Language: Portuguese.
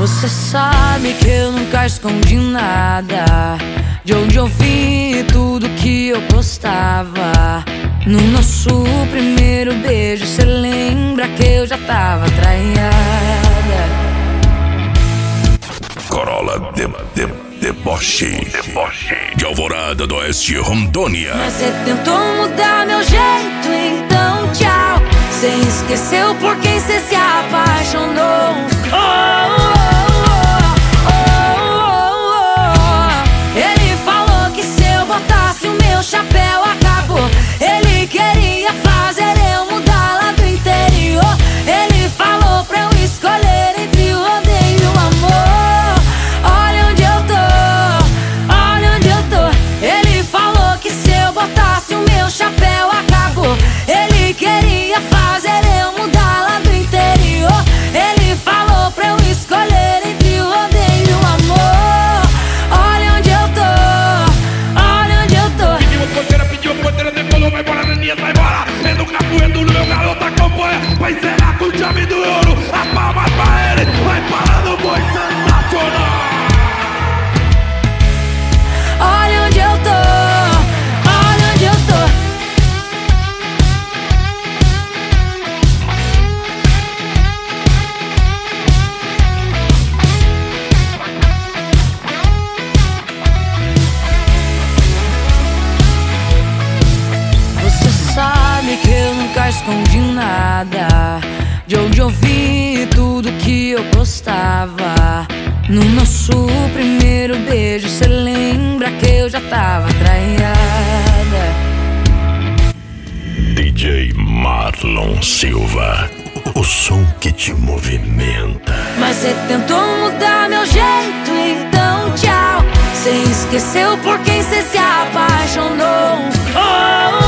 Você sabe que eu nunca escondi nada, de onde eu vim, tudo que eu postava. No nosso primeiro beijo, cê lembra que eu já tava traída. Corolla Deboche de Alvorada do Oeste, Rondônia. Mas cê tentou mudar meu jeito, então tchau. Cê esqueceu por quem cê se apaixonou. Ele falou que se eu botasse o meu chapéu acabou. Ele queria fazer eu mudar lá do interior. Ele falou pra eu escolher entre o rodeio e o amor. Olha onde eu tô, olha onde eu tô. Ele falou que se eu botasse o meu chapéu acabou. Ele queria fazer eu mudar lá do interior. Ele falou pra eu escolher entre o rodeio e o amor. Olha onde eu tô, olha onde eu tô. Pediu porteira, decolou, vai embora, Neninha, vai embora. É do capoeiro, do meu garoto acompanha. Vai encerrar com chave do ouro. As palmas pra ele, vai parando, foi sensacional. Olha onde eu tô, olha onde eu tô. Você sabe que eu nunca escondi nada, de onde eu vim, tudo que eu postava. No nosso primeiro beijo, cê lembra que eu já tava traída. DJ Marlon Silva, o som que te movimenta. Mas cê tentou mudar meu jeito, então tchau. Cê esqueceu por quem cê se apaixonou.